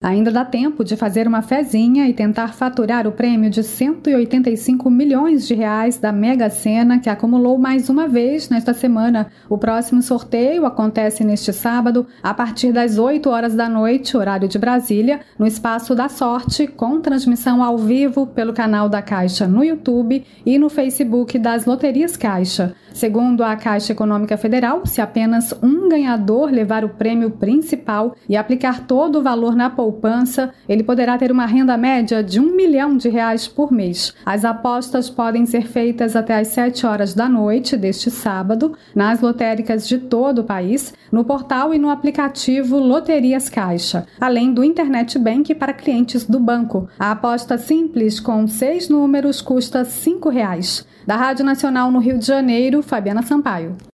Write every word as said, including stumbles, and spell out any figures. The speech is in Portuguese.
Ainda dá tempo de fazer uma fezinha e tentar faturar o prêmio de cento e oitenta e cinco milhões de reais da Mega Sena, que acumulou mais uma vez nesta semana. O próximo sorteio acontece neste sábado, a partir das oito horas da noite, horário de Brasília, no Espaço da Sorte, com transmissão ao vivo pelo canal da Caixa no YouTube e no Facebook das Loterias Caixa. Segundo a Caixa Econômica Federal, se apenas um ganhador levar o prêmio principal e aplicar todo o valor na poupança, ele poderá ter uma renda média de um milhão de reais por mês. As apostas podem ser feitas até às sete horas da noite deste sábado, nas lotéricas de todo o país, no portal e no aplicativo Loterias Caixa, além do Internet Bank para clientes do banco. A aposta simples com seis números custa cinco reais. Da Rádio Nacional no Rio de Janeiro, Fabiana Sampaio.